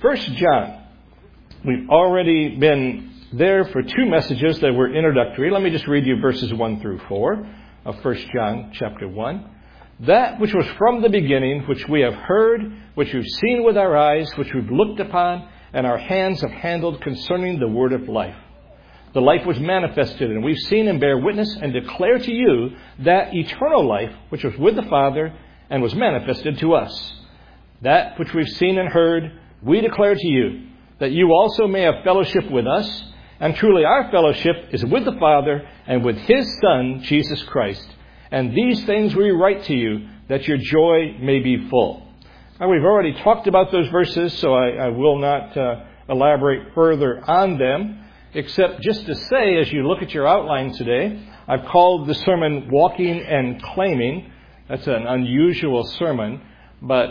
First John. We've already been there for two messages that were introductory. Let me just read you verses 1 through 4 of 1 John chapter 1. That which was from the beginning, which we have heard, which we've seen with our eyes, which we've looked upon, and our hands have handled concerning the word of life. The life was manifested, and we've seen and bear witness and declare to you that eternal life, which was with the Father and was manifested to us. That which we've seen and heard, we declare to you, that you also may have fellowship with us. And truly our fellowship is with the Father and with His Son, Jesus Christ. And these things we write to you, that your joy may be full. Now, we've already talked about those verses, so I will not elaborate further on them, except just to say, as you look at your outline today, I've called the sermon Walking and Claiming. That's an unusual sermon, but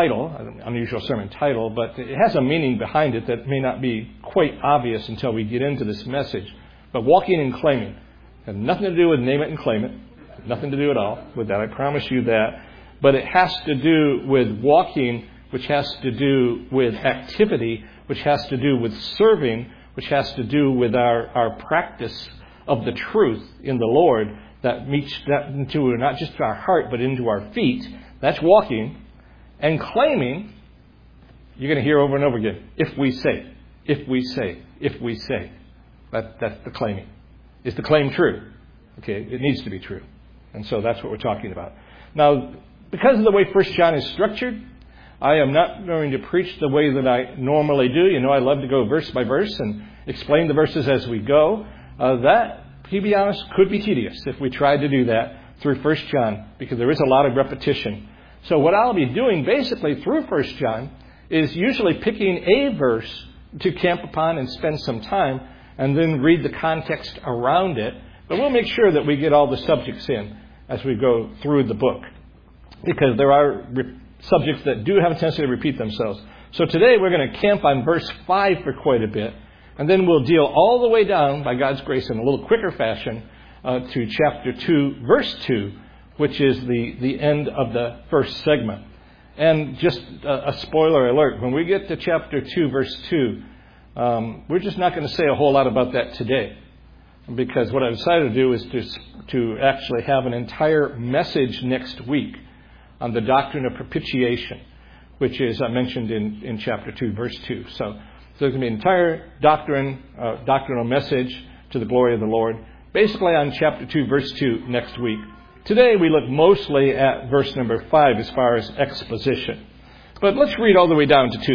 unusual sermon title, but it has a meaning behind it that may not be quite obvious until we get into this message. But walking and claiming has nothing to do with name it and claim it. Nothing to do at all with that. I promise you that. But it has to do with walking, which has to do with activity, which has to do with serving, which has to do with our practice of the truth in the Lord that meets that into not just our heart, but into our feet. That's walking. And claiming, you're going to hear over and over again, if we say, if we say, if we say. That's the claiming. Is the claim true? Okay, it needs to be true. And so that's what we're talking about. Now, because of the way 1 John is structured, I am not going to preach the way that I normally do. You know, I love to go verse by verse and explain the verses as we go. That, to be honest, could be tedious if we tried to do that through 1 John, because there is a lot of repetition. So what I'll be doing basically through 1 John is usually picking a verse to camp upon and spend some time and then read the context around it. But we'll make sure that we get all the subjects in as we go through the book, because there are subjects that do have a tendency to repeat themselves. So today we're going to camp on verse 5 for quite a bit, and then we'll deal all the way down, by God's grace, in a little quicker fashion to chapter 2, verse 2, which is the end of the first segment. And just a spoiler alert, when we get to chapter 2, verse 2, we're just not going to say a whole lot about that today, because what I decided to do is to actually have an entire message next week on the doctrine of propitiation, which is mentioned in chapter 2, verse 2. So there's going to be an entire doctrinal message to the glory of the Lord, basically on chapter 2, verse 2 next week. Today we look mostly at verse number 5 as far as exposition. But let's read all the way down to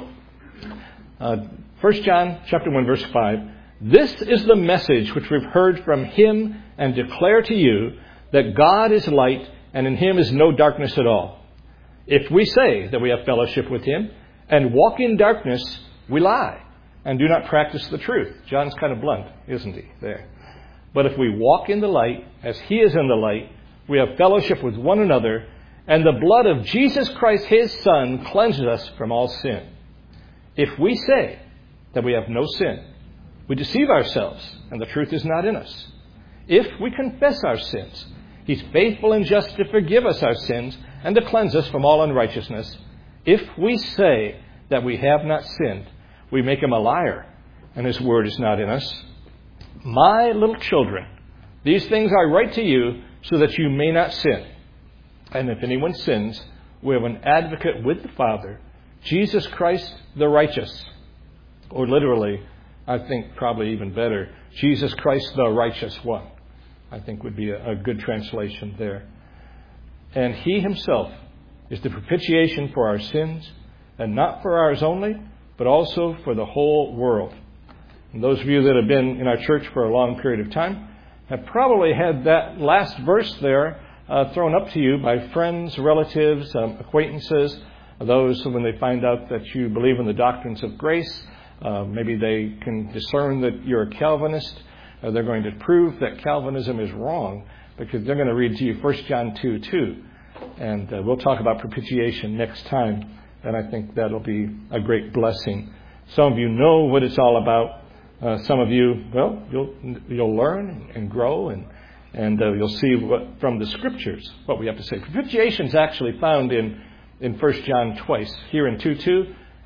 2:2. 1 John chapter 1, verse 5. This is the message which we've heard from Him and declare to you, that God is light and in Him is no darkness at all. If we say that we have fellowship with Him and walk in darkness, we lie and do not practice the truth. John's kind of blunt, isn't he, there? But if we walk in the light, as He is in the light, we have fellowship with one another, and the blood of Jesus Christ, His Son, cleanses us from all sin. If we say that we have no sin, we deceive ourselves, and the truth is not in us. If we confess our sins, He's faithful and just to forgive us our sins and to cleanse us from all unrighteousness. If we say that we have not sinned, we make Him a liar, and His word is not in us. My little children, these things I write to you so that you may not sin. And if anyone sins, we have an advocate with the Father, Jesus Christ the righteous. Or literally, I think probably even better, Jesus Christ the righteous one, I think would be a good translation there. And He Himself is the propitiation for our sins, and not for ours only, but also for the whole world. And those of you that have been in our church for a long period of time have probably had that last verse there thrown up to you by friends, relatives, acquaintances, those when they find out that you believe in the doctrines of grace. Maybe they can discern that you're a Calvinist. They're going to prove that Calvinism is wrong, because they're going to read to you 1 John 2:2. And we'll talk about propitiation next time, and I think that'll be a great blessing. Some of you know what it's all about. Some of you, well, you'll learn and grow, and you'll see what from the Scriptures what we have to say. Propitiation is actually found in 1 John twice, here in 2:2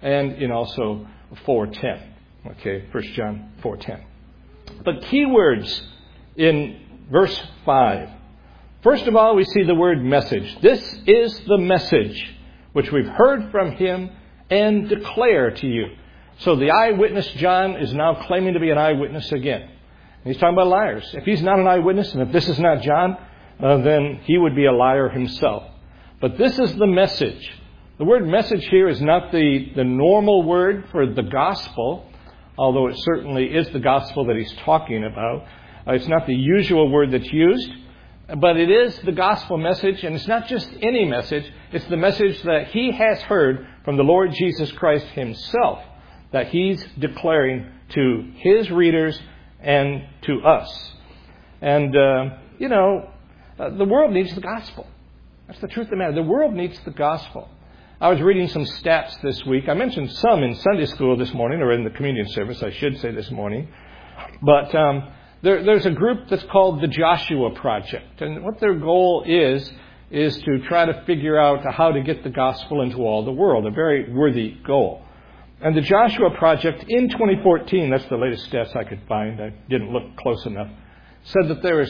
and in also 4:10. Okay, 1 John 4:10. But key words in verse 5. First of all, we see the word message. This is the message which we've heard from him and declare to you. So the eyewitness John is now claiming to be an eyewitness again. And he's talking about liars. If he's not an eyewitness, and if this is not John, then he would be a liar himself. But this is the message. The word message here is not the normal word for the gospel, although it certainly is the gospel that he's talking about. It's not the usual word that's used, but it is the gospel message, and it's not just any message. It's the message that he has heard from the Lord Jesus Christ himself, that he's declaring to his readers and to us. And, the world needs the gospel. That's the truth of the matter. The world needs the gospel. I was reading some stats this week. I mentioned some in Sunday school this morning, or in the communion service, I should say this morning. But there's a group that's called the Joshua Project. And what their goal is to try to figure out how to get the gospel into all the world. A very worthy goal. And the Joshua Project in 2014, that's the latest stats I could find, I didn't look close enough, said that there are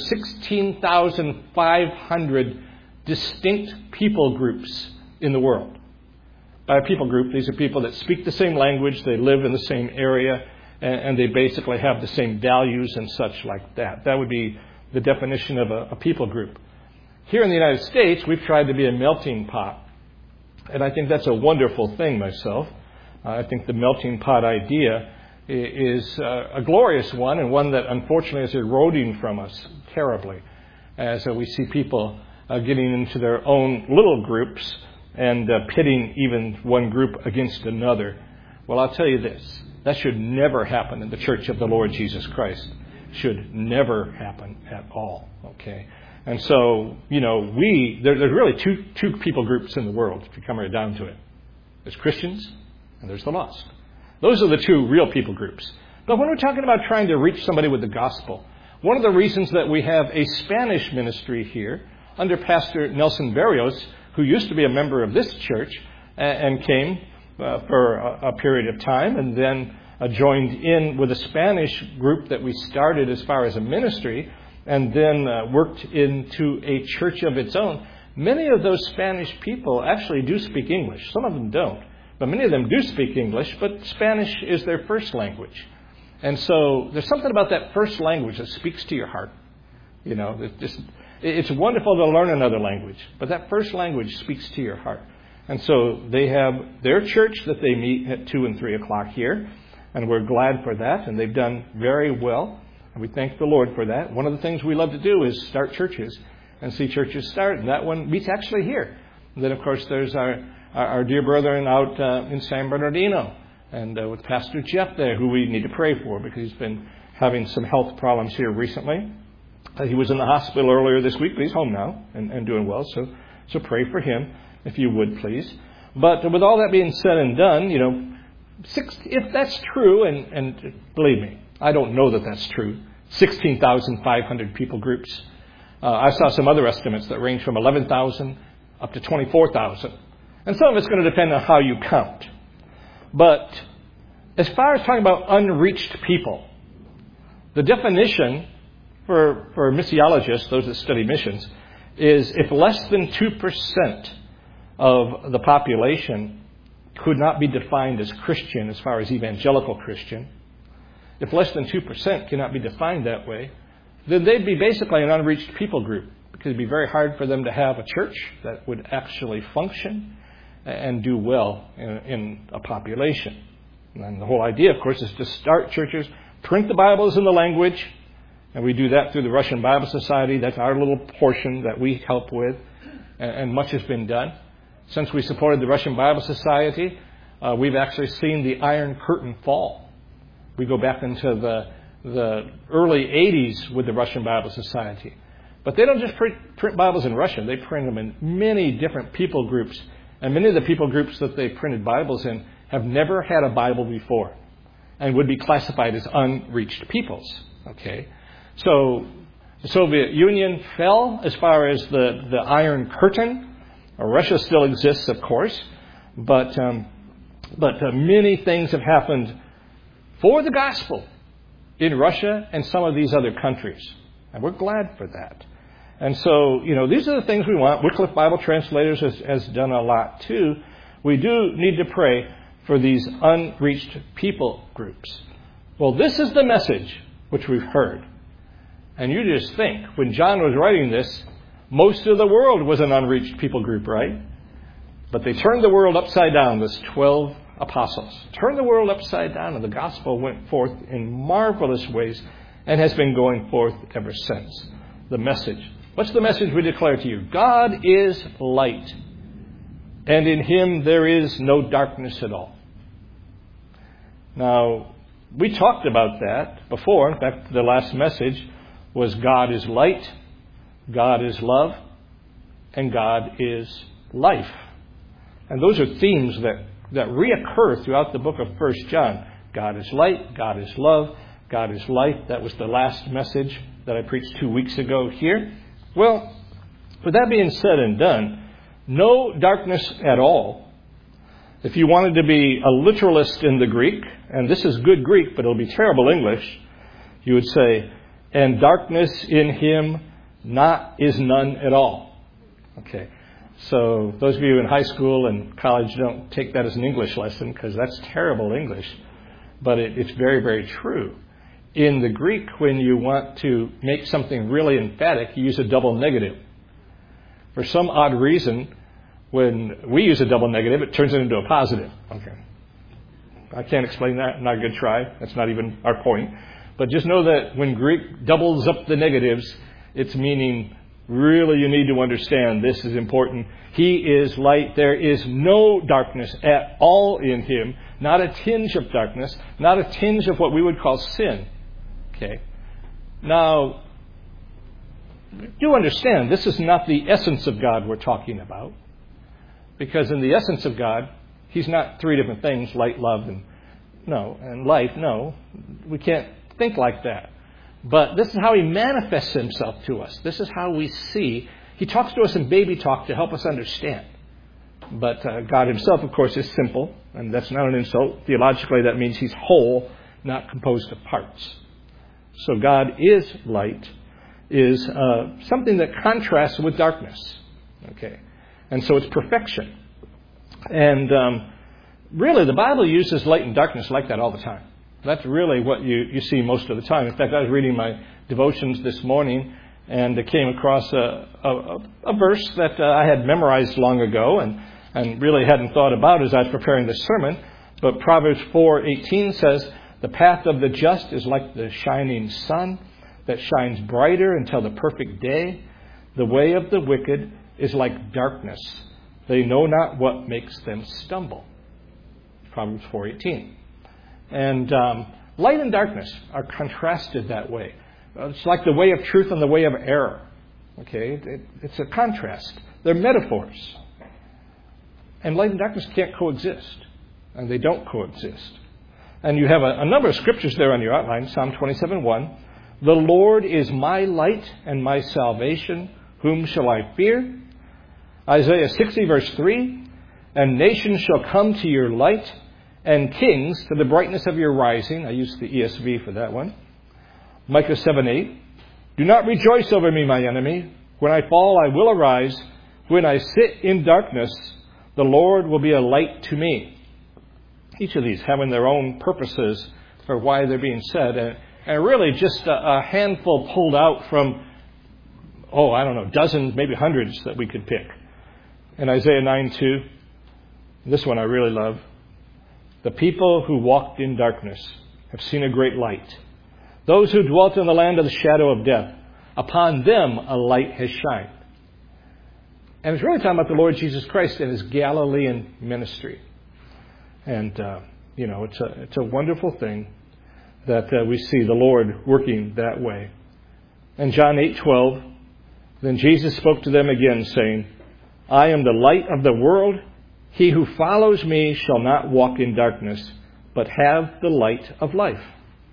16,500 distinct people groups in the world. By a people group, these are people that speak the same language, they live in the same area, and they basically have the same values and such like that. That would be the definition of a people group. Here in the United States, we've tried to be a melting pot. And I think that's a wonderful thing myself. I think the melting pot idea is a glorious one, and one that unfortunately is eroding from us terribly as we see people getting into their own little groups and pitting even one group against another. Well, I'll tell you this. That should never happen in the Church of the Lord Jesus Christ. Should never happen at all. Okay? And so, there's really two people groups in the world, if you come right down to it. There's Christians and there's the lost. Those are the two real people groups. But when we're talking about trying to reach somebody with the gospel, one of the reasons that we have a Spanish ministry here under Pastor Nelson Berrios, who used to be a member of this church and came for a period of time and then joined in with a Spanish group that we started as far as a ministry and then worked into a church of its own. Many of those Spanish people actually do speak English. Some of them don't. But many of them do speak English, but Spanish is their first language. And so there's something about that first language that speaks to your heart. It's wonderful to learn another language, but that first language speaks to your heart. And so they have their church that they meet at 2 and 3 o'clock here, and we're glad for that, and they've done very well, and we thank the Lord for that. One of the things we love to do is start churches and see churches start, and that one meets actually here. And then, of course, there's our dear brethren out in San Bernardino, and with Pastor Jeff there, who we need to pray for because he's been having some health problems here recently. He was in the hospital earlier this week, but he's home now and doing well, so pray for him, if you would, please. But with all that being said and done, if that's true, and believe me, I don't know that that's true, 16,500 people groups. I saw some other estimates that range from 11,000 up to 24,000. And some of it's going to depend on how you count. But as far as talking about unreached people, the definition for missiologists, those that study missions, is if less than 2% of the population could not be defined as Christian as far as evangelical Christian, if less than 2% cannot be defined that way, then they'd be basically an unreached people group, because it'd be very hard for them to have a church that would actually function and do well in a population. And the whole idea, of course, is to start churches, print the Bibles in the language, and we do that through the Russian Bible Society. That's our little portion that we help with, and much has been done. Since we supported the Russian Bible Society, we've actually seen the Iron Curtain fall. We go back into the early 80s with the Russian Bible Society. But they don't just print Bibles in Russian. They print them in many different people groups. And many of the people groups that they printed Bibles in have never had a Bible before and would be classified as unreached peoples. Okay? So the Soviet Union fell as far as the Iron Curtain. Russia still exists, of course. But But many things have happened for the gospel in Russia and some of these other countries. And we're glad for that. And so, these are the things we want. Wycliffe Bible Translators has done a lot too. We do need to pray for these unreached people groups. Well, this is the message which we've heard. And you just think, when John was writing this, most of the world was an unreached people group, right? But they turned the world upside down, this 12 apostles. Turned the world upside down, and the gospel went forth in marvelous ways and has been going forth ever since. The message. What's the message we declare to you? God is light, and in Him there is no darkness at all. Now, we talked about that before. In fact, the last message was God is light, God is love, and God is life. And those are themes that reoccur throughout the book of 1 John. God is light, God is love, God is life. That was the last message that I preached 2 weeks ago here. Well, with that being said and done, no darkness at all. If you wanted to be a literalist in the Greek, and this is good Greek, but it'll be terrible English, you would say, and darkness in Him is none at all. Okay. So those of you in high school and college, don't take that as an English lesson, because that's terrible English. But it's very, very true. In the Greek, when you want to make something really emphatic, you use a double negative. For some odd reason, when we use a double negative, it turns it into a positive. Okay. I can't explain that. Not a good try. That's not even our point. But just know that when Greek doubles up the negatives, it's meaning really you need to understand this is important. He is light. There is no darkness at all in Him. Not a tinge of darkness. Not a tinge of what we would call sin. Okay. Now, do understand, this is not the essence of God we're talking about. Because in the essence of God, He's not three different things, light, love, and life. No, we can't think like that. But this is how He manifests Himself to us. This is how we see. He talks to us in baby talk to help us understand. But God Himself, of course, is simple. And that's not an insult. Theologically, that means He's whole, not composed of parts. So God is light, is something that contrasts with darkness. Okay. And so it's perfection. And really, the Bible uses light and darkness like that all the time. That's really what you see most of the time. In fact, I was reading my devotions this morning and came across a verse that I had memorized long ago and really hadn't thought about as I was preparing this sermon. But Proverbs 4:18 says, "The path of the just is like the shining sun that shines brighter until the perfect day. The way of the wicked is like darkness. They know not what makes them stumble." Proverbs 4:18. And light and darkness are contrasted that way. It's like the way of truth and the way of error. Okay, it's a contrast. They're metaphors. And light and darkness can't coexist. And they don't coexist. And you have a number of scriptures there on your outline. Psalm 27:1. "The Lord is my light and my salvation. Whom shall I fear?" Isaiah 60 verse 3. "And nations shall come to your light, and kings to the brightness of your rising." I used the ESV for that one. Micah 7:8. "Do not rejoice over me, my enemy. When I fall, I will arise. When I sit in darkness, the Lord will be a light to me." Each of these having their own purposes for why they're being said. And really just a handful pulled out from, dozens, maybe hundreds that we could pick. In Isaiah 9:2, this one I really love. "The people who walked in darkness have seen a great light. Those who dwelt in the land of the shadow of death, upon them a light has shined." And it's really talking about the Lord Jesus Christ and His Galilean ministry. And, it's a wonderful thing that we see the Lord working that way. And John 8:12, "Then Jesus spoke to them again, saying, I am the light of the world. He who follows me shall not walk in darkness, but have the light of life."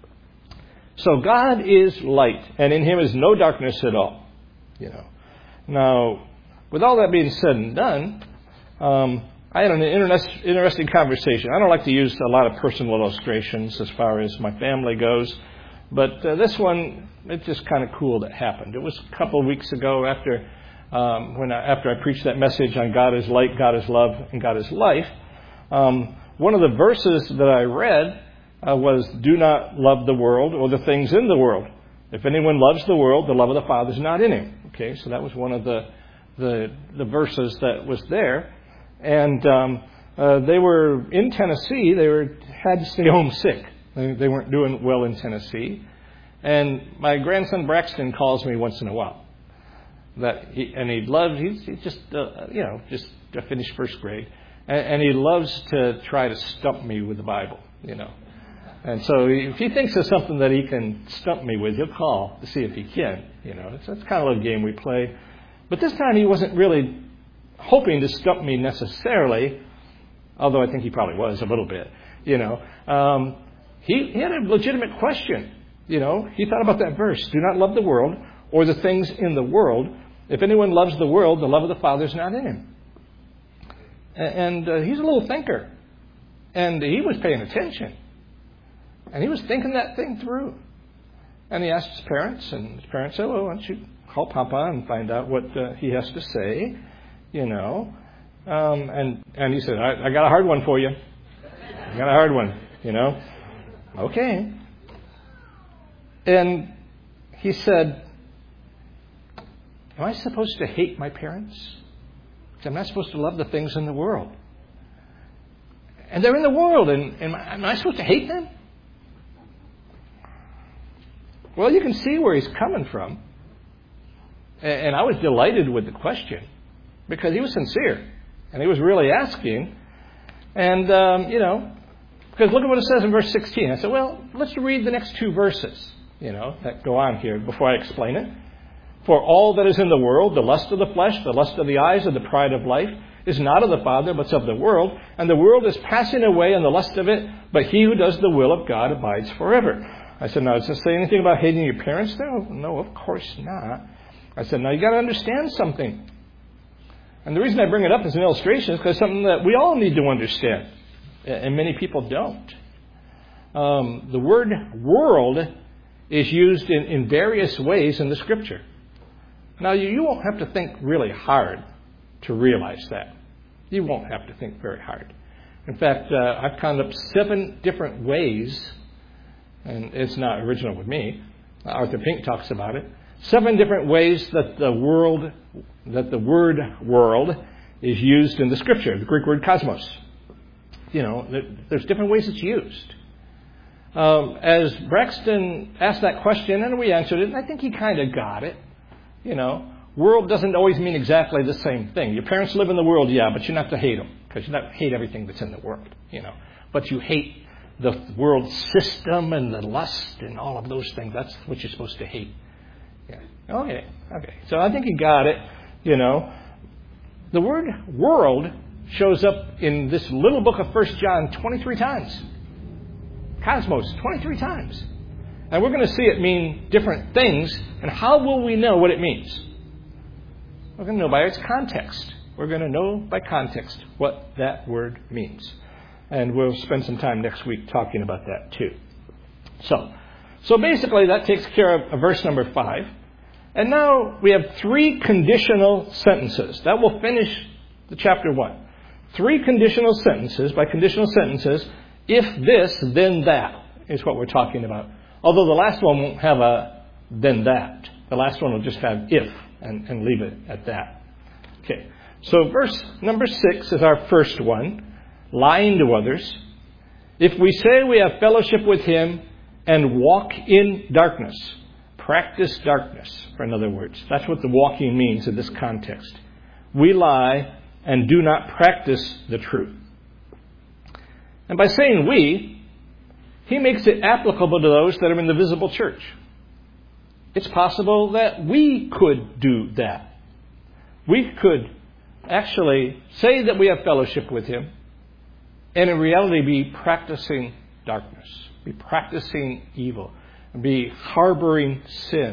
So God is light, and in Him is no darkness at all. Now, with all that being said and done, I had an interesting conversation. I don't like to use a lot of personal illustrations as far as my family goes, but this one, it's just kind of cool that happened. It was a couple of weeks ago after I preached that message on God is light, God is love, and God is life. One of the verses that I read was, do not love the world or the things in the world. If anyone loves the world, the love of the Father is not in him. Okay, so that was one of the verses that was there. And they were in Tennessee. They had to stay home sick. They weren't doing well in Tennessee. And my grandson Braxton calls me once in a while. He's just finished first grade. And he loves to try to stump me with the Bible, And so if he thinks of something that he can stump me with, he'll call to see if he can, It's kind of a game we play. But this time he wasn't really hoping to stump me necessarily, although I think he probably was a little bit, He had a legitimate question, He thought about that verse, do not love the world or the things in the world. If anyone loves the world, the love of the Father is not in him. And he's a little thinker. And he was paying attention. And he was thinking that thing through. And he asked his parents, and his parents said, well, why don't you call Papa and find out what he has to say, And he said, I got a hard one for you. I got a hard one, Okay. And he said, am I supposed to hate my parents? I'm not supposed to love the things in the world. And they're in the world, and am I supposed to hate them? Well, you can see where he's coming from. And I was delighted with the question because he was sincere and he was really asking. And, because look at what it says in verse 16. I said, well, let's read the next two verses, that go on here before I explain it. For all that is in the world, the lust of the flesh, the lust of the eyes, and the pride of life, is not of the Father, but of the world. And the world is passing away in the lust of it, but he who does the will of God abides forever. I said, now, does it say anything about hating your parents there? No, of course not. I said, now, you got to understand something. And the reason I bring it up as an illustration is because it's something that we all need to understand. And many people don't. The word world is used in various ways in the Scripture. Now, you won't have to think really hard to realize that. You won't have to think very hard. In fact, I've counted up 7 different ways, and it's not original with me. Arthur Pink talks about it. 7 different ways that the word world is used in the Scripture, the Greek word cosmos. There's different ways it's used. As Braxton asked that question, and we answered it, and I think he kind of got it. World doesn't always mean exactly the same thing. Your parents live in the world, yeah, but you're not to hate them because you don't hate everything that's in the world, But you hate the world system and the lust and all of those things. That's what you're supposed to hate. Yeah. Okay. So I think you got it. The word world shows up in this little book of 1 John 23 times. Cosmos, 23 times. And we're going to see it mean different things. And how will we know what it means? We're going to know by its context. We're going to know by context what that word means. And we'll spend some time next week talking about that too. So basically that takes care of verse number 5. And now we have 3 conditional sentences. That will finish the chapter 1. 3 conditional sentences. By conditional sentences, if this, then that is what we're talking about. Although the last one won't have a then that. The last one will just have if and leave it at that. Okay. So verse number 6 is our first one. Lying to others. If we say we have fellowship with him and walk in darkness, practice darkness, in other words. That's what the walking means in this context. We lie and do not practice the truth. And by saying we, he makes it applicable to those that are in the visible church. It's possible that we could do that. We could actually say that we have fellowship with him and in reality be practicing darkness, be practicing evil, be harboring sin,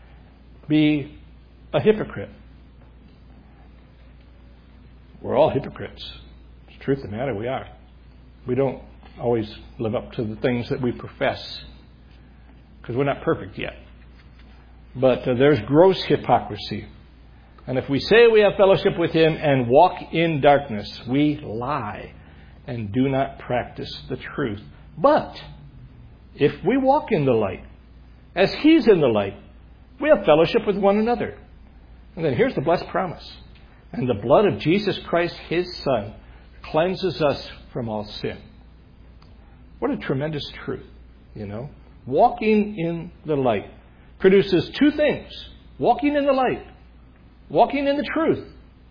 be a hypocrite. We're all hypocrites. Truth of the matter, we are. We don't always live up to the things that we profess because we're not perfect yet. But there's gross hypocrisy. And if we say we have fellowship with Him and walk in darkness, we lie and do not practice the truth. But if we walk in the light, as He's in the light, we have fellowship with one another. And then here's the blessed promise. And the blood of Jesus Christ, His Son, cleanses us from all sin. What a tremendous truth, you know. Walking in the light produces two things. Walking in the light. Walking in the truth.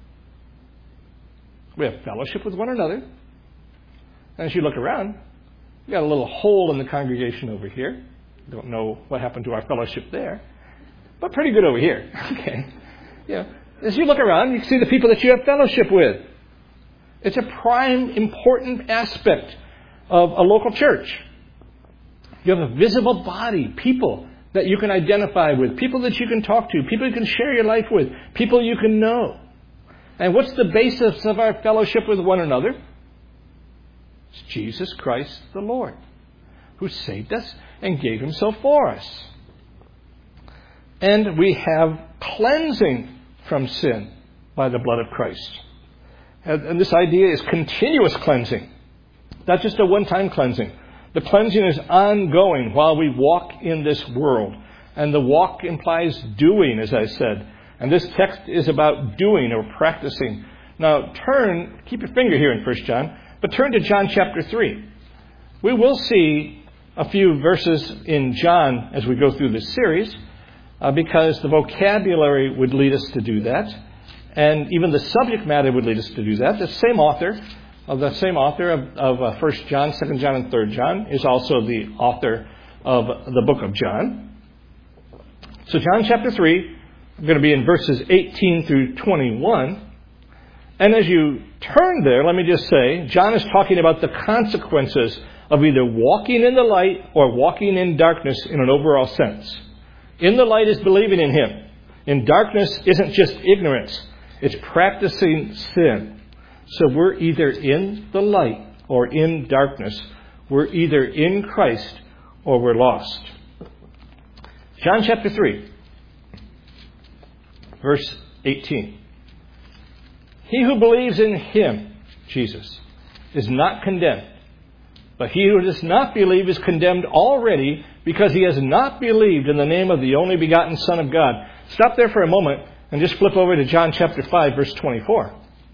We have fellowship with one another. And as you look around, we got a little hole in the congregation over here. Don't know what happened to our fellowship there. But pretty good over here. Okay. Yeah. As you look around, you can see the people that you have fellowship with. It's a prime, important aspect of a local church. You have a visible body, people that you can identify with, people that you can talk to, people you can share your life with, people you can know. And what's the basis of our fellowship with one another? It's Jesus Christ the Lord, who saved us and gave Himself for us. And we have cleansing from sin by the blood of Christ. And this idea is continuous cleansing, not just a one-time cleansing. The cleansing is ongoing while we walk in this world. And the walk implies doing, as I said. And this text is about doing or practicing. Now keep your finger here in 1 John, but turn to John chapter 3. We will see a few verses in John as we go through this series, because the vocabulary would lead us to do that. And even the subject matter would lead us to do that. The same author of 1 John, 2 John, and 3 John is also the author of the book of John. So John chapter 3, I'm going to be in verses 18 through 21. And as you turn there, let me just say, John is talking about the consequences of either walking in the light or walking in darkness in an overall sense. In the light is believing in Him. In darkness isn't just ignorance. It's practicing sin. So we're either in the light or in darkness. We're either in Christ or we're lost. John chapter 3, verse 18. He who believes in Him, Jesus, is not condemned. But he who does not believe is condemned already because he has not believed in the name of the only begotten Son of God. Stop there for a moment and just flip over to John chapter 5, verse 24.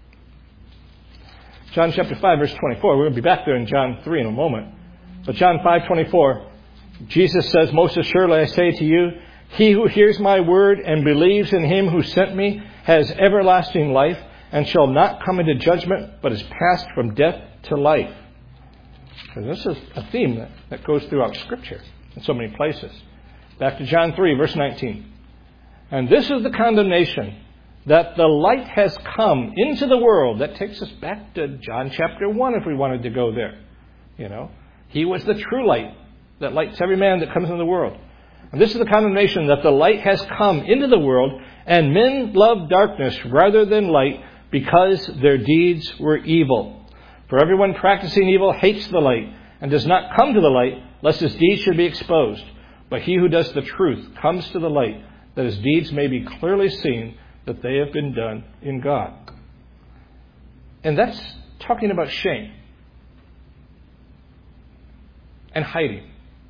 John chapter 5, verse 24. We're going to be back there in John 3 in a moment. But John 5:24, Jesus says, "Most assuredly I say to you, he who hears my word and believes in Him who sent me has everlasting life and shall not come into judgment, but is passed from death to life." And this is a theme that goes throughout Scripture in so many places. Back to John 3, verse 19. "And this is the condemnation, that the light has come into the world." That takes us back to John chapter 1 if we wanted to go there. You know, He was the true light that lights every man that comes into the world. And this is the condemnation, that the light has come into the world, and men love darkness rather than light because their deeds were evil. For everyone practicing evil hates the light and does not come to the light, lest his deeds should be exposed. But he who does the truth comes to the light, that his deeds may be clearly seen that they have been done in God. And that's talking about shame and hiding.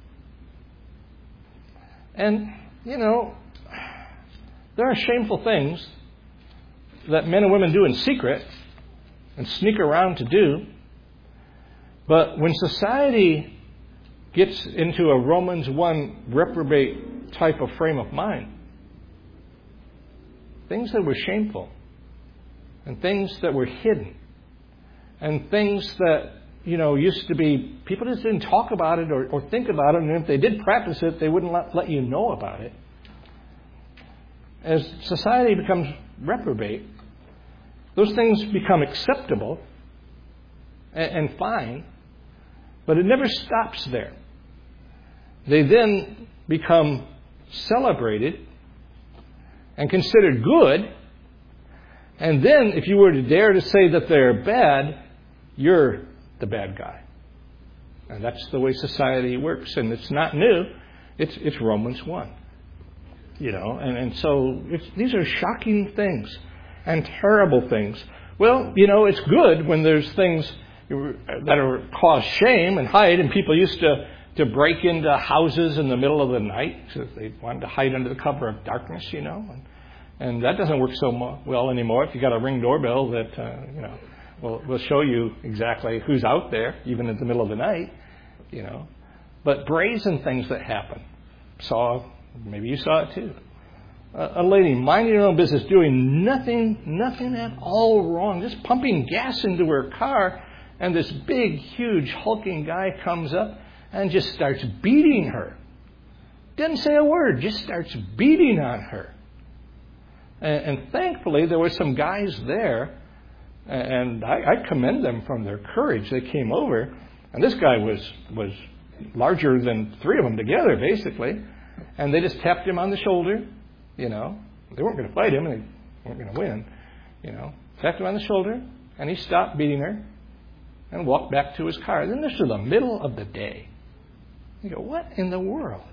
And, you know, there are shameful things that men and women do in secret and sneak around to do. But when society gets into a Romans 1 reprobate type of frame of mind, things that were shameful and things that were hidden and things that, you know, used to be, people just didn't talk about it or think about it, and if they did practice it, they wouldn't let you know about it. As society becomes reprobate, those things become acceptable and fine, but it never stops there. They then become celebrated and considered good, and then if you were to dare to say that they're bad, you're the bad guy. And that's the way society works. And it's not new. It's Romans 1. And so these are shocking things and terrible things. Well, it's good when there's things that are cause shame and hide. And people used to break into houses in the middle of the night. So they wanted to hide under the cover of darkness, And that doesn't work so well anymore. If you got a Ring doorbell that, will show you exactly who's out there, even in the middle of the night, But brazen things that happen. Maybe you saw it too. A lady minding her own business, doing nothing at all wrong, just pumping gas into her car, and this big, huge, hulking guy comes up and just starts beating her. Doesn't say a word, just starts beating on her. And thankfully, there were some guys there, and I commend them from their courage. They came over, and this guy was larger than three of them together, basically, and they just tapped him on the shoulder. They weren't going to fight him, and they weren't going to win. Tapped him on the shoulder, and he stopped beating her and walked back to his car. Then this was the middle of the day. You go, what in the world?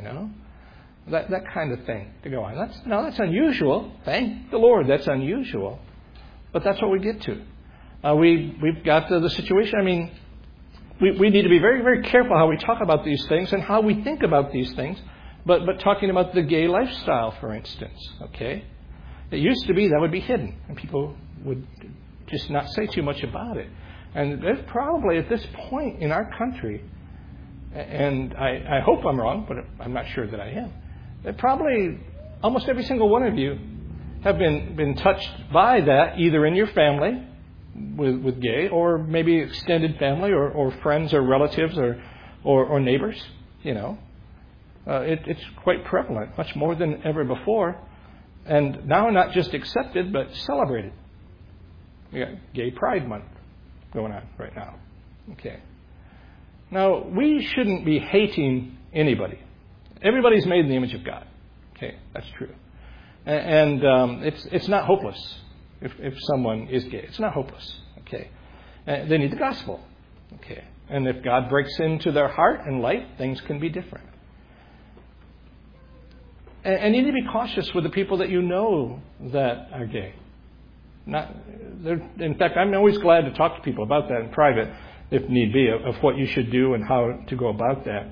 That kind of thing to go on. That's unusual. Thank the Lord, that's unusual. But that's what we get to. We've got the situation. I mean, we need to be very, very careful how we talk about these things and how we think about these things. But talking about the gay lifestyle, for instance, okay? It used to be that would be hidden, and people would just not say too much about it. And there's probably at this point in our country, and I hope I'm wrong, but I'm not sure that I am, that probably almost every single one of you have been touched by that, either in your family with gay, or maybe extended family, or friends, or relatives, or neighbors, It's quite prevalent, much more than ever before. And now not just accepted, but celebrated. We got Gay Pride Month going on right now. Okay. Now, we shouldn't be hating anybody. Everybody's made in the image of God. Okay, that's true. And it's not hopeless if someone is gay. It's not hopeless. Okay. They need the gospel. Okay. And if God breaks into their heart and life, things can be different. And you need to be cautious with the people that you know that are gay. In fact, I'm always glad to talk to people about that in private, if need be, of what you should do and how to go about that.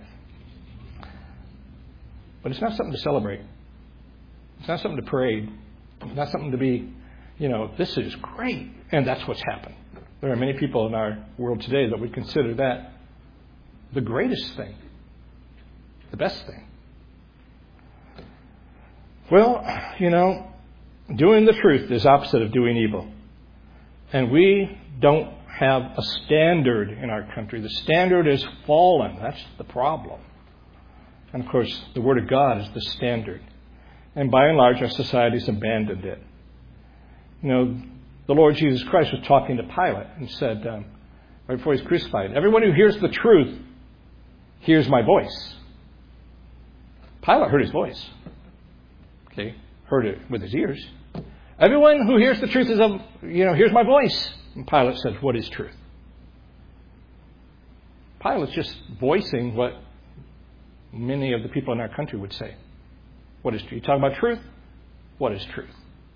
But it's not something to celebrate. It's not something to parade. It's not something to be, this is great. And that's what's happened. There are many people in our world today that would consider that the greatest thing, the best thing. Well, doing the truth is opposite of doing evil. And we don't have a standard in our country. The standard is fallen. That's the problem. And of course, the Word of God is the standard. And by and large, our society's abandoned it. The Lord Jesus Christ was talking to Pilate and said, right before he's crucified, everyone who hears the truth hears my voice. Pilate heard his voice. Okay, heard it with his ears. Everyone who hears the truth is hears my voice. And Pilate said, what is truth? Pilate's just voicing what many of the people in our country would say. What is truth? You talk about truth? What is truth?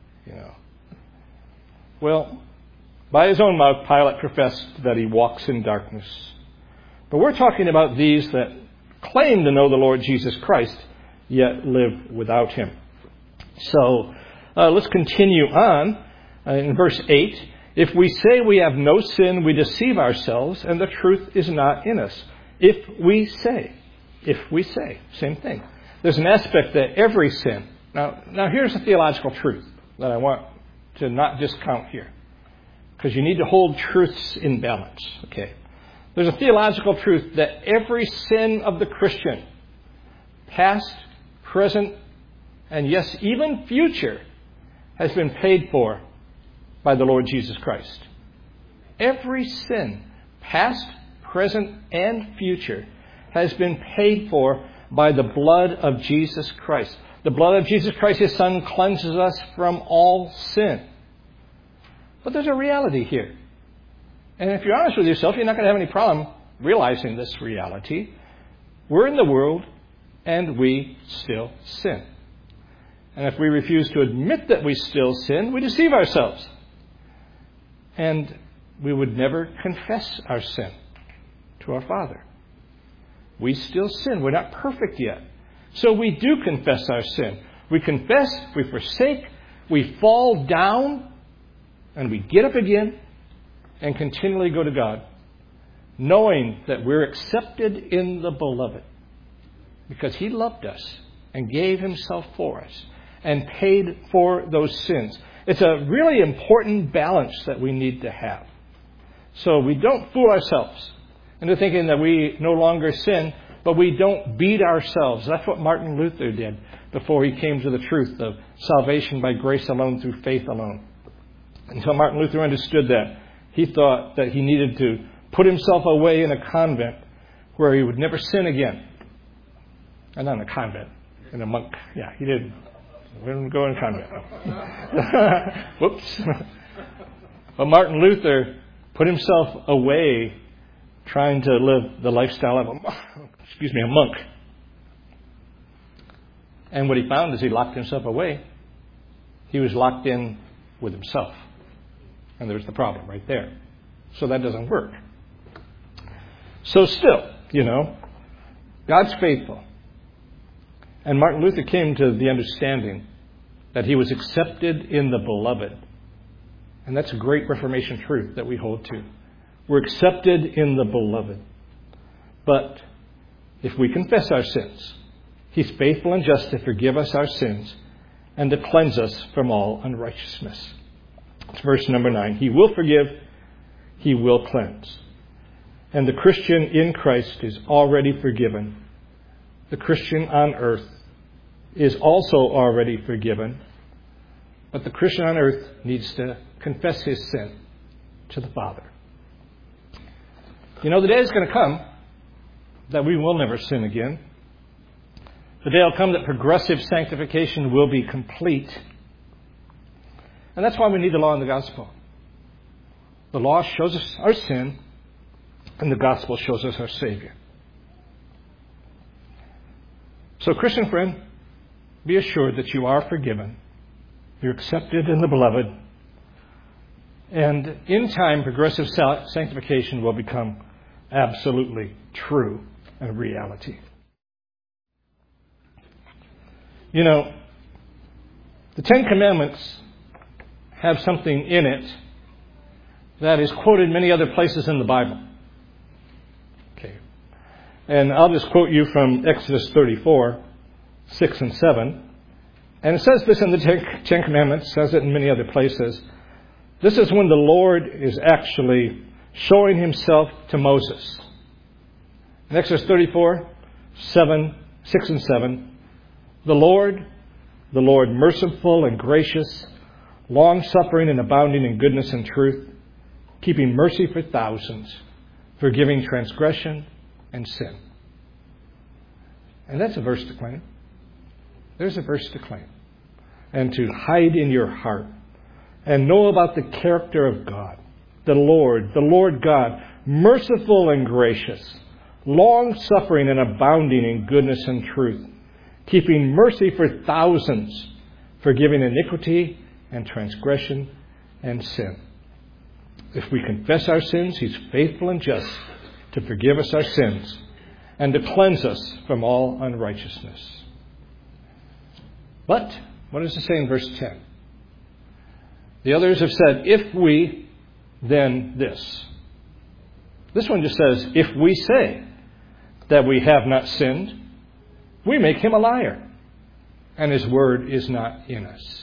Well, by his own mouth, Pilate professed that he walks in darkness. But we're talking about these that claim to know the Lord Jesus Christ, yet live without him. So let's continue on in verse 8. If we say we have no sin, we deceive ourselves, and the truth is not in us. If we say, same thing. There's an aspect that every sin. Now here's a theological truth that I want to not discount here, because you need to hold truths in balance. Okay, there's a theological truth that every sin of the Christian, past, present, and yes, even future, has been paid for by the Lord Jesus Christ. Every sin, past, present, and future, has been paid for by the blood of Jesus Christ. The blood of Jesus Christ, his Son, cleanses us from all sin. But there's a reality here. And if you're honest with yourself, you're not going to have any problem realizing this reality. We're in the world, and we still sin. And if we refuse to admit that we still sin, we deceive ourselves. And we would never confess our sin to our Father. We still sin. We're not perfect yet. So we do confess our sin. We confess, we forsake, we fall down, and we get up again and continually go to God, knowing that we're accepted in the Beloved because He loved us and gave Himself for us and paid for those sins. It's a really important balance that we need to have. So we don't fool ourselves into thinking that we no longer sin, but we don't beat ourselves. That's what Martin Luther did before he came to the truth of salvation by grace alone through faith alone. Until Martin Luther understood that, he thought that he needed to put himself away in a convent where he would never sin again. And not in a convent, in a monk. Yeah, he didn't. We didn't go in a convent. Whoops. But Martin Luther put himself away trying to live the lifestyle of a monk. And what he found is he locked himself away. He was locked in with himself. And there's the problem right there. So that doesn't work. So still, God's faithful. And Martin Luther came to the understanding that he was accepted in the Beloved. And that's a great Reformation truth that we hold to. We're accepted in the Beloved. But if we confess our sins, He's faithful and just to forgive us our sins and to cleanse us from all unrighteousness. It's verse number 9. He will forgive, He will cleanse. And the Christian in Christ is already forgiven. The Christian on earth is also already forgiven. But the Christian on earth needs to confess his sin to the Father. The day is going to come that we will never sin again. The day will come that progressive sanctification will be complete. And that's why we need the law and the gospel. The law shows us our sin, and the gospel shows us our Savior. So, Christian friend, be assured that you are forgiven. You're accepted in the Beloved. And in time, progressive sanctification will become absolutely true and reality. The Ten Commandments have something in it that is quoted many other places in the Bible. Okay. And I'll just quote you from Exodus 34, 6 and 7. And it says this in the Ten Commandments, says it in many other places. This is when the Lord is actually showing Himself to Moses. In Exodus 34, 6 and 7, the Lord merciful and gracious, long-suffering and abounding in goodness and truth, keeping mercy for thousands, forgiving transgression and sin. And that's a verse to claim. There's a verse to claim. And to hide in your heart and know about the character of God. The Lord God, merciful and gracious, long-suffering and abounding in goodness and truth, keeping mercy for thousands, forgiving iniquity and transgression and sin. If we confess our sins, He's faithful and just to forgive us our sins and to cleanse us from all unrighteousness. But, what does it say in verse 10? The others have said, if we, then this. This one just says, if we say that we have not sinned, we make Him a liar, and His word is not in us.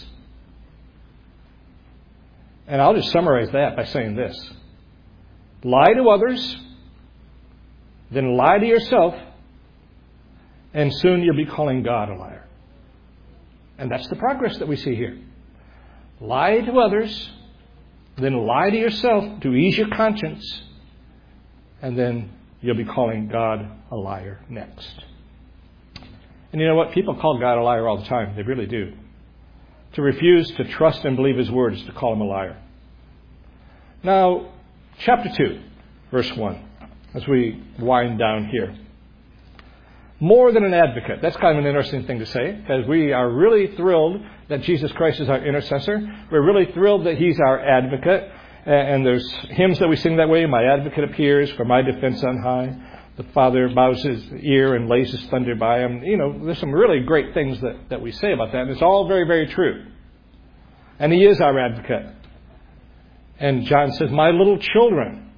And I'll just summarize that by saying this. Lie to others, then lie to yourself, and soon you'll be calling God a liar. And that's the progress that we see here. Lie to others, then lie to yourself to ease your conscience, and then you'll be calling God a liar next. And you know what? People call God a liar all the time. They really do. To refuse to trust and believe His word is to call Him a liar. Now, chapter 2, verse 1, as we wind down here. More than an advocate. That's kind of an interesting thing to say, because we are really thrilled that Jesus Christ is our intercessor. We're really thrilled that He's our advocate. And there's hymns that we sing that way. My advocate appears for my defense on high. The Father bows His ear and lays His thunder by Him. There's some really great things that we say about that. And it's all very, very true. And He is our advocate. And John says, my little children.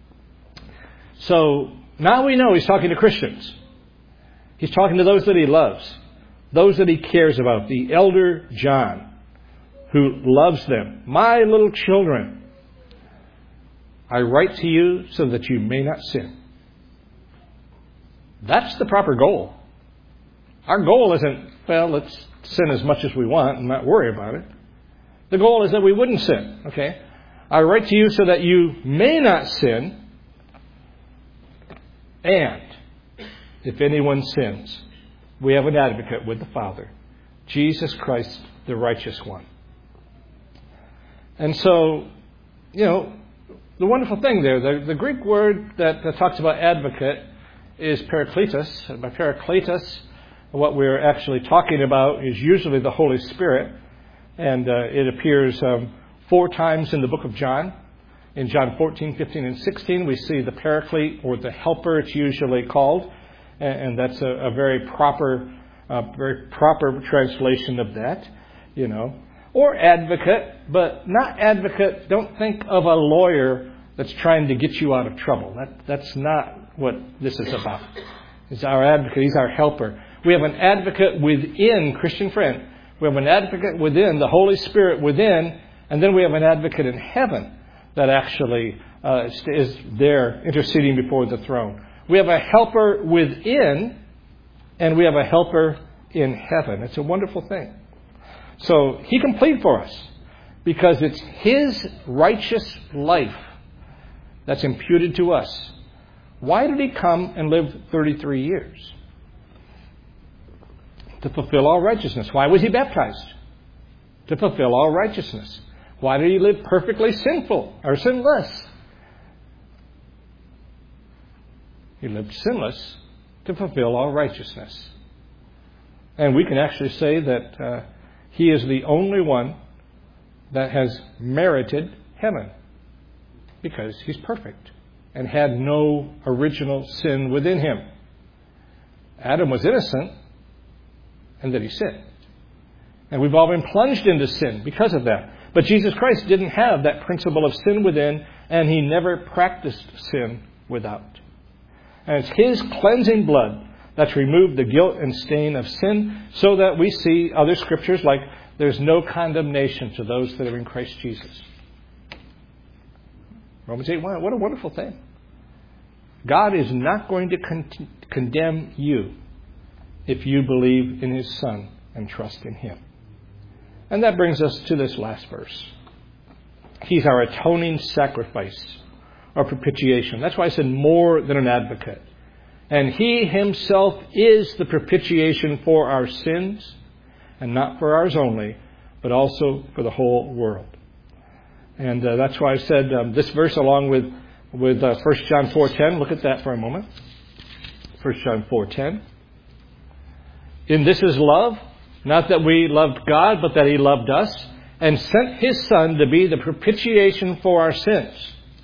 So now we know He's talking to Christians. He's talking to those that He loves, those that He cares about. The elder John, who loves them. My little children, I write to you so that you may not sin. That's the proper goal. Our goal isn't, let's sin as much as we want and not worry about it. The goal is that we wouldn't sin, okay? I write to you so that you may not sin. And if anyone sins, we have an advocate with the Father, Jesus Christ, the righteous one. And so, the wonderful thing there, the Greek word that talks about advocate is parakletos. And by parakletos, what we're actually talking about is usually the Holy Spirit. And it appears 4 times in the book of John. In John 14, 15, and 16, we see the paraclete, or the helper, it's usually called. And that's a very proper translation of that, Or advocate, but not advocate. Don't think of a lawyer that's trying to get you out of trouble. That's not what this is about. He's our advocate. He's our helper. We have an advocate within, Christian friend. We have an advocate within, the Holy Spirit within, and then we have an advocate in heaven that actually is there interceding before the throne. We have a helper within, and we have a helper in heaven. It's a wonderful thing. So He can plead for us because it's His righteous life that's imputed to us. Why did He come and live 33 years? To fulfill all righteousness. Why was He baptized? To fulfill all righteousness. Why did He live perfectly sinful or sinless? He lived sinless to fulfill all righteousness. And we can actually say that He is the only one that has merited heaven because He's perfect and had no original sin within Him. Adam was innocent and that he sinned. And we've all been plunged into sin because of that. But Jesus Christ didn't have that principle of sin within, and He never practiced sin without. And it's His cleansing blood that's removed the guilt and stain of sin, so that we see other scriptures like there's no condemnation to those that are in Christ Jesus. Romans 8:1. What a wonderful thing. God is not going to condemn you if you believe in His Son and trust in Him. And that brings us to this last verse. He's our atoning sacrifice, or propitiation. That's why I said more than an advocate. And He Himself is the propitiation for our sins, and not for ours only, but also for the whole world. And that's why I said this verse along with 1 John 4:10. Look at that for a moment. 1 John 4:10. In this is love, not that we loved God, but that He loved us and sent His Son to be the propitiation for our sins.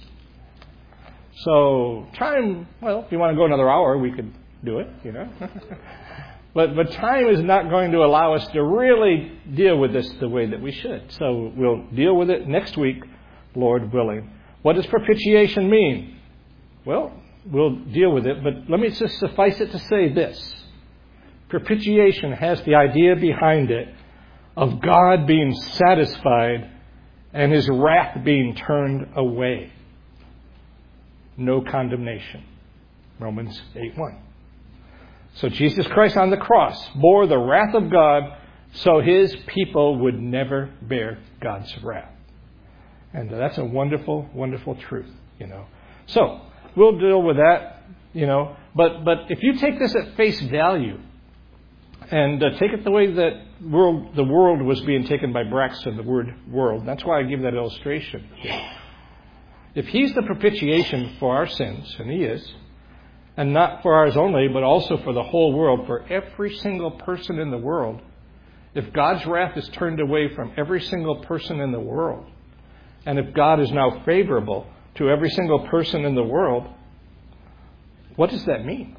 So time, if you want to go another hour, we could do it, But time is not going to allow us to really deal with this the way that we should. So we'll deal with it next week, Lord willing. What does propitiation mean? Well, we'll deal with it, but let me just suffice it to say this. Propitiation has the idea behind it of God being satisfied and His wrath being turned away. No condemnation. Romans 8:1. So Jesus Christ on the cross bore the wrath of God so His people would never bear God's wrath. And that's a wonderful, wonderful truth, So we'll deal with that, But if you take this at face value and take it the way that the world was being taken by Braxton, the word world. That's why I give that illustration. if He's the propitiation for our sins, and He is, and not for ours only, but also for the whole world, for every single person in the world, if God's wrath is turned away from every single person in the world, and if God is now favorable to every single person in the world, what does that mean?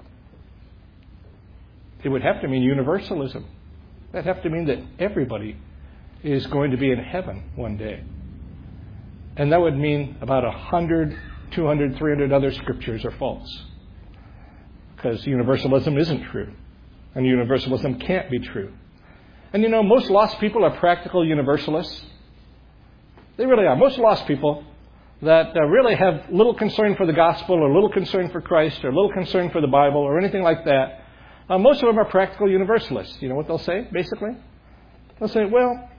It would have to mean universalism. That'd have to mean that everybody is going to be in heaven one day. And that would mean about 100, 200, 300 other scriptures are false. Because universalism isn't true. And universalism can't be true. And you know, most lost people are practical universalists. They really are. Most lost people that really have little concern for the gospel or little concern for Christ or little concern for the Bible or anything like that, most of them are practical universalists. You know what they'll say, basically? They'll say, well,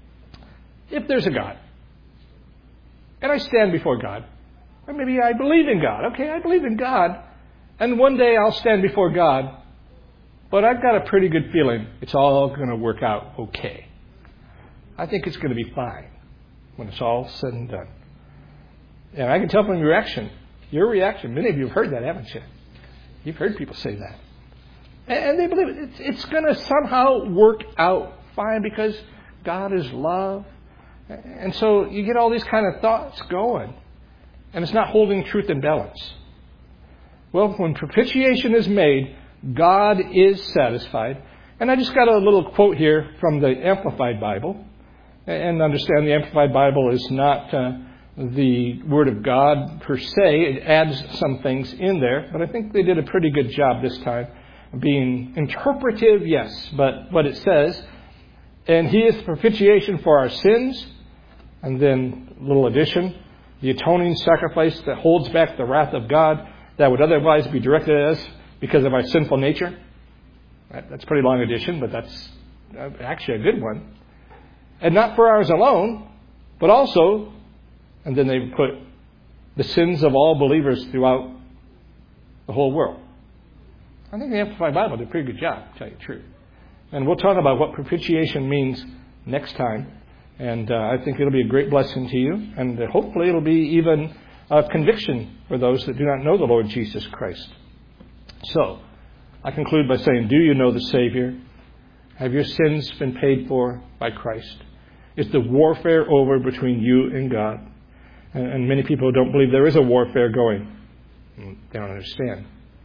if there's a God, and I stand before God, or maybe I believe in God. Okay, I believe in God, and one day I'll stand before God, but I've got a pretty good feeling it's all going to work out okay. I think it's going to be fine when it's all said and done. And I can tell from your reaction, many of you have heard that, haven't you? You've heard people say that. And they believe it. It's going to somehow work out fine because God is love. And so you get all these kind of thoughts going. And it's not holding truth in balance. Well, when propitiation is made, God is satisfied. And I just got a little quote here from the Amplified Bible. And understand the Amplified Bible is not the Word of God per se. It adds some things in there. But I think they did a pretty good job this time. Being interpretive, yes. But what it says, and He is the propitiation for our sins. And then, a little addition, the atoning sacrifice that holds back the wrath of God that would otherwise be directed at us because of our sinful nature. That's a pretty long addition, but that's actually a good one. And not for ours alone, but also, and then they put the sins of all believers throughout the whole world. I think the Amplified Bible did a pretty good job, to tell you the truth. And we'll talk about what propitiation means next time. And I think it'll be a great blessing to you. And hopefully it'll be even a conviction for those that do not know the Lord Jesus Christ. So, I conclude by saying, do you know the Savior? Have your sins been paid for by Christ? Is the warfare over between you and God? And many people don't believe there is a warfare going. They don't understand.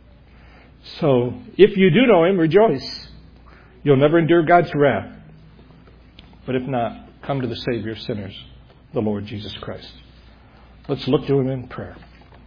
So, if you do know Him, rejoice. You'll never endure God's wrath. But if not, come to the Savior of sinners, the Lord Jesus Christ. Let's look to Him in prayer.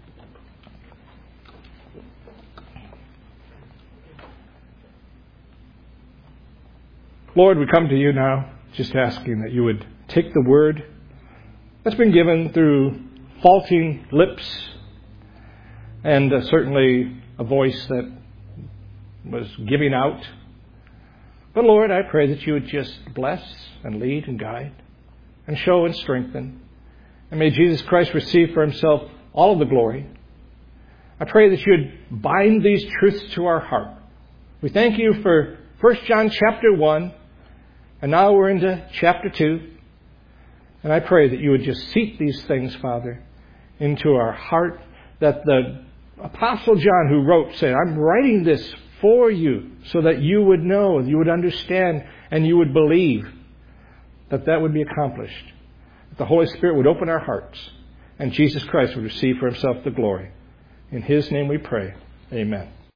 Lord, we come to You now just asking that You would take the word that's been given through faulting lips and certainly a voice that was giving out. But Lord, I pray that You would just bless and lead and guide and show and strengthen. And may Jesus Christ receive for Himself all of the glory. I pray that You would bind these truths to our heart. We thank You for 1 John chapter 1, and now we're into chapter 2. And I pray that You would just seep these things, Father, into our heart, that the Apostle John who wrote said, I'm writing this for you so that you would know, you would understand, and you would believe that would be accomplished. That the Holy Spirit would open our hearts and Jesus Christ would receive for Himself the glory. In His name we pray. Amen.